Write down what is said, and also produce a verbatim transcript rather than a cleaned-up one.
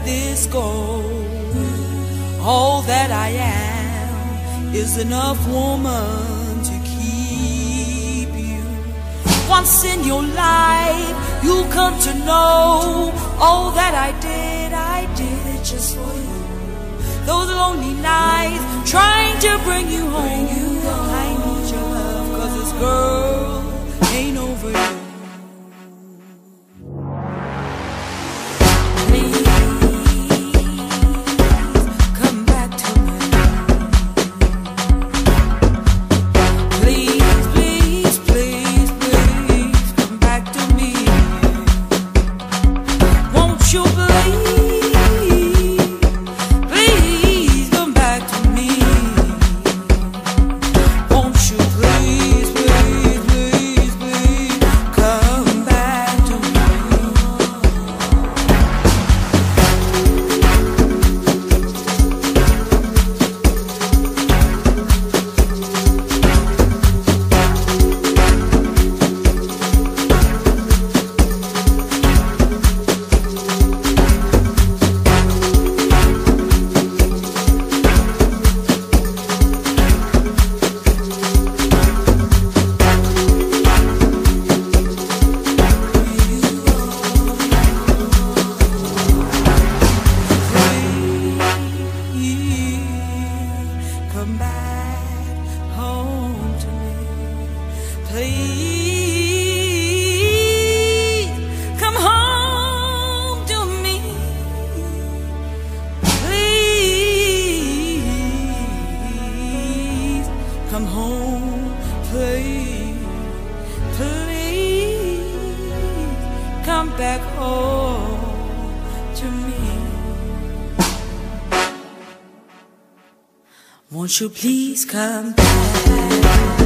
this go. All that I am is enough, woman, to keep you. Once in your life you'll come to know all that I did, I did it just for you. Those lonely nights trying to bring you home, I need your love, 'cause this girl ain't over you. Come back home to me, please. Come home to me, please. Come home, please, please. Come back home to me. Won't you please come back?